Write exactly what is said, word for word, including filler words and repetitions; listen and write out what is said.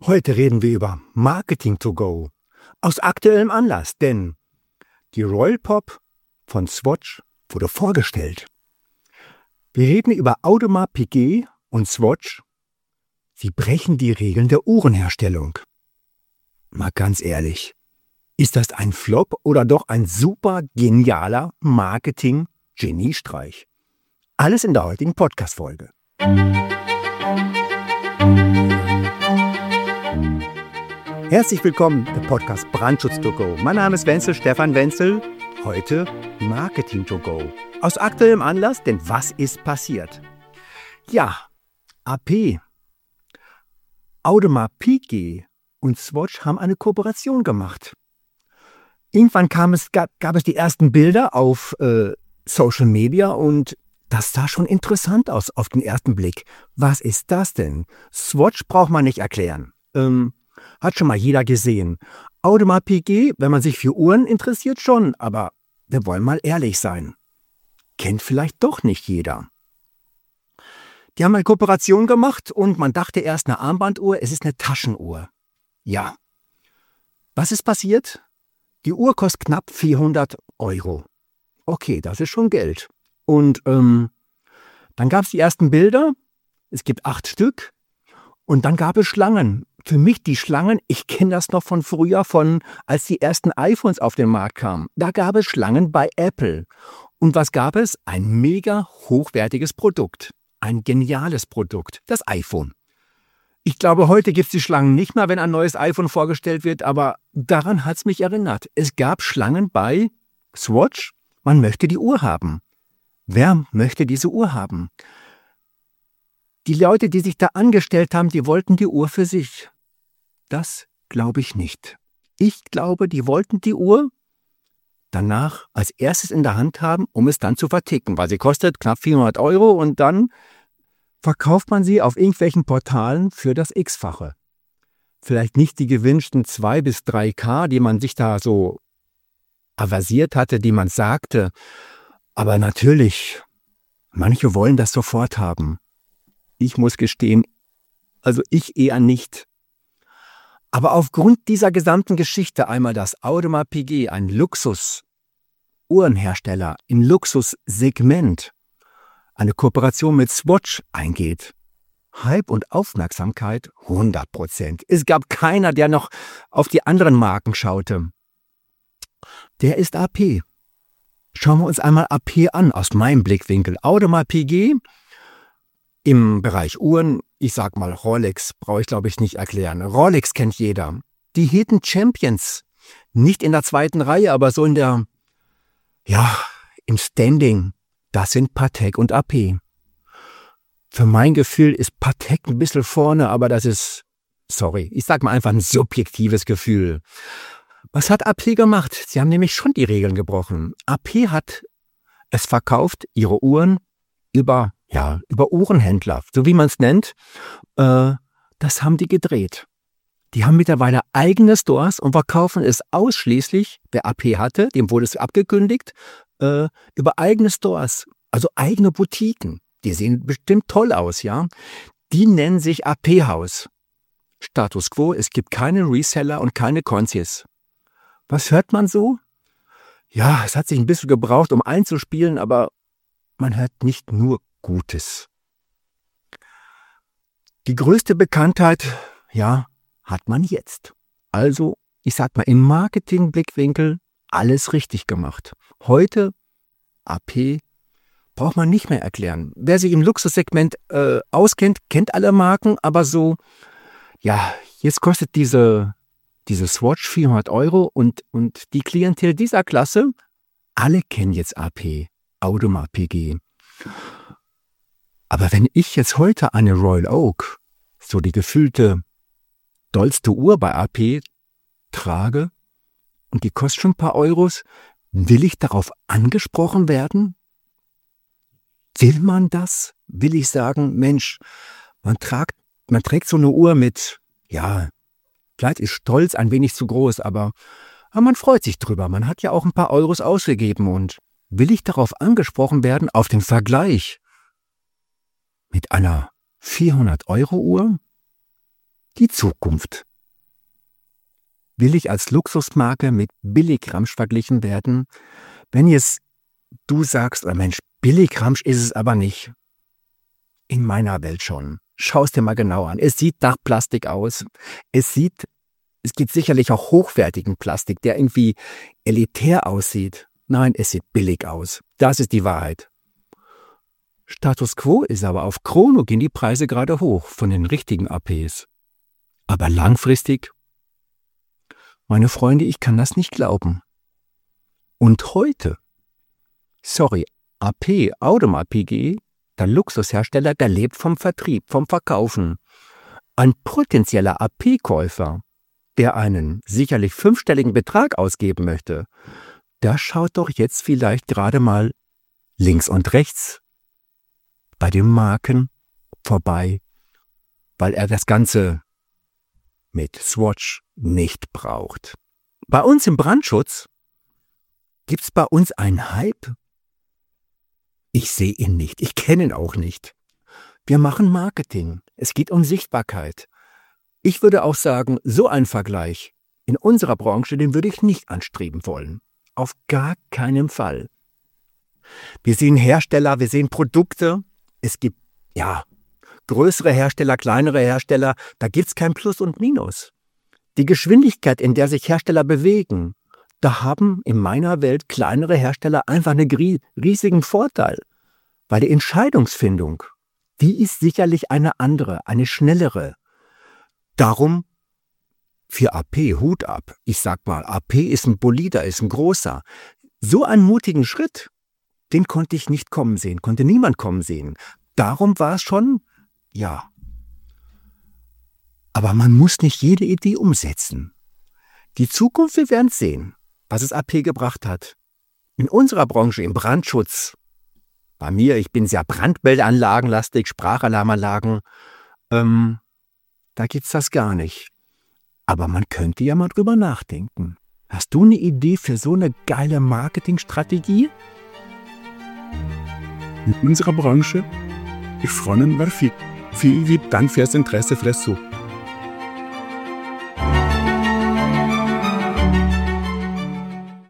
Heute reden wir über Marketing to go. Aus aktuellem Anlass, denn die Royal Pop von Swatch wurde vorgestellt. Wir reden über Audemars Piguet und Swatch. Sie brechen die Regeln der Uhrenherstellung. Mal ganz ehrlich, ist das ein Flop oder doch ein super genialer Marketing-Geniestreich? Alles in der heutigen Podcast-Folge. Herzlich willkommen im Podcast Brandschutz to go. Mein Name ist Wenzel, Stefan Wenzel. Heute Marketing to go. Aus aktuellem Anlass, denn was ist passiert? Ja, A P, Audemars Piguet und Swatch haben eine Kooperation gemacht. Irgendwann kam es, gab, gab es die ersten Bilder auf äh, Social Media und das sah schon interessant aus auf den ersten Blick. Was ist das denn? Swatch braucht man nicht erklären. Ähm, Hat schon mal jeder gesehen. Audemars Piguet, wenn man sich für Uhren interessiert, schon. Aber wir wollen mal ehrlich sein. Kennt vielleicht doch nicht jeder. Die haben eine Kooperation gemacht und man dachte erst eine Armbanduhr, es ist eine Taschenuhr. Ja. Was ist passiert? Die Uhr kostet knapp vierhundert Euro. Okay, das ist schon Geld. Und ähm, dann gab es die ersten Bilder. Es gibt acht Stück. Und dann gab es Schlangen. Für mich die Schlangen, ich kenne das noch von früher, von als die ersten iPhones auf den Markt kamen. Da gab es Schlangen bei Apple. Und was gab es? Ein mega hochwertiges Produkt. Ein geniales Produkt, das iPhone. Ich glaube, heute gibt es die Schlangen nicht mehr, wenn ein neues iPhone vorgestellt wird, aber daran hat es mich erinnert. Es gab Schlangen bei Swatch, man möchte die Uhr haben. Wer möchte diese Uhr haben? Die Leute, die sich da angestellt haben, die wollten die Uhr für sich. Das glaube ich nicht. Ich glaube, die wollten die Uhr danach als erstes in der Hand haben, um es dann zu verticken, weil sie kostet knapp vierhundert Euro und dann verkauft man sie auf irgendwelchen Portalen für das X-fache. Vielleicht nicht die gewünschten zwei bis drei K, die man sich da so aversiert hatte, die man sagte, aber natürlich, manche wollen das sofort haben. Ich muss gestehen, also ich eher nicht. Aber aufgrund dieser gesamten Geschichte einmal, dass Audemars Piguet, ein Luxus-Uhrenhersteller im Luxussegment, eine Kooperation mit Swatch eingeht, Hype und Aufmerksamkeit hundert Prozent. Es gab keiner, der noch auf die anderen Marken schaute. Der ist A P. Schauen wir uns einmal A P an, aus meinem Blickwinkel. Audemars Piguet im Bereich Uhren, ich sag mal Rolex, brauche ich glaube ich nicht erklären. Rolex kennt jeder. Die Hidden Champions, nicht in der zweiten Reihe, aber so in der, ja, im Standing, das sind Patek und A P. Für mein Gefühl ist Patek ein bisschen vorne, aber das ist, sorry, ich sag mal einfach ein subjektives Gefühl. Was hat A P gemacht? Sie haben nämlich schon die Regeln gebrochen. A P hat es verkauft, ihre Uhren über Ja, über Uhrenhändler, so wie man es nennt, äh, das haben die gedreht. Die haben mittlerweile eigene Stores und verkaufen es ausschließlich, wer A P hatte, dem wurde es abgekündigt, äh, über eigene Stores, also eigene Boutiquen. Die sehen bestimmt toll aus, ja. Die nennen sich A P-Haus. Status quo, es gibt keine Reseller und keine Concierge. Was hört man so? Ja, es hat sich ein bisschen gebraucht, um einzuspielen, aber man hört nicht nur Gutes. Die größte Bekanntheit, ja, hat man jetzt. Also, ich sag mal, im Marketing-Blickwinkel alles richtig gemacht. Heute, A P, braucht man nicht mehr erklären. Wer sich im Luxussegment äh, auskennt, kennt alle Marken, aber so, ja, jetzt kostet diese, diese Swatch vierhundert Euro und, und die Klientel dieser Klasse, alle kennen jetzt A P, Audemars Piguet. Aber wenn ich jetzt heute eine Royal Oak, so die gefühlte dollste Uhr bei A P, trage und die kostet schon ein paar Euros, will ich darauf angesprochen werden? Will man das? Will ich sagen, Mensch, man, tragt, man trägt so eine Uhr mit, ja, vielleicht ist Stolz ein wenig zu groß, aber, aber man freut sich drüber. Man hat ja auch ein paar Euros ausgegeben und will ich darauf angesprochen werden, auf den Vergleich mit einer vierhundert Euro Uhr? Die Zukunft. Will ich als Luxusmarke mit Billigramsch verglichen werden? Wenn jetzt du sagst, oh Mensch, Billigramsch ist es aber nicht. In meiner Welt schon. Schau es dir mal genau an. Es sieht nach Plastik aus. Es sieht, es gibt sicherlich auch hochwertigen Plastik, der irgendwie elitär aussieht. Nein, es sieht billig aus. Das ist die Wahrheit. Status quo ist aber, auf Chrono gehen die Preise gerade hoch von den richtigen A Ps. Aber langfristig, meine Freunde, ich kann das nicht glauben. Und heute, sorry, A P, Audem A P G, der Luxushersteller, der lebt vom Vertrieb, vom Verkaufen. Ein potenzieller A P-Käufer, der einen sicherlich fünfstelligen Betrag ausgeben möchte, der schaut doch jetzt vielleicht gerade mal links und rechts bei den Marken vorbei, weil er das Ganze mit Swatch nicht braucht. Bei uns im Brandschutz gibt's bei uns einen Hype? Ich sehe ihn nicht, ich kenne ihn auch nicht. Wir machen Marketing, es geht um Sichtbarkeit. Ich würde auch sagen, so ein Vergleich in unserer Branche, den würde ich nicht anstreben wollen. Auf gar keinen Fall. Wir sehen Hersteller, wir sehen Produkte. Es gibt, ja, größere Hersteller, kleinere Hersteller, da gibt es kein Plus und Minus. Die Geschwindigkeit, in der sich Hersteller bewegen, da haben in meiner Welt kleinere Hersteller einfach einen riesigen Vorteil. Weil die Entscheidungsfindung, die ist sicherlich eine andere, eine schnellere. Darum für A P Hut ab. Ich sag mal, A P ist ein Bolider, ist ein großer. So einen mutigen Schritt, den konnte ich nicht kommen sehen, konnte niemand kommen sehen. Darum war es schon, ja. Aber man muss nicht jede Idee umsetzen. Die Zukunft, wir werden sehen, was es A P gebracht hat. In unserer Branche, im Brandschutz, bei mir, ich bin sehr Brandmeldeanlagenlastig, Sprachalarmanlagen, ähm, da gibt's das gar nicht. Aber man könnte ja mal drüber nachdenken. Hast du eine Idee für so eine geile Marketingstrategie? In unserer Branche, ich freue mich, viel, viel wie dann fürs Interesse für das so.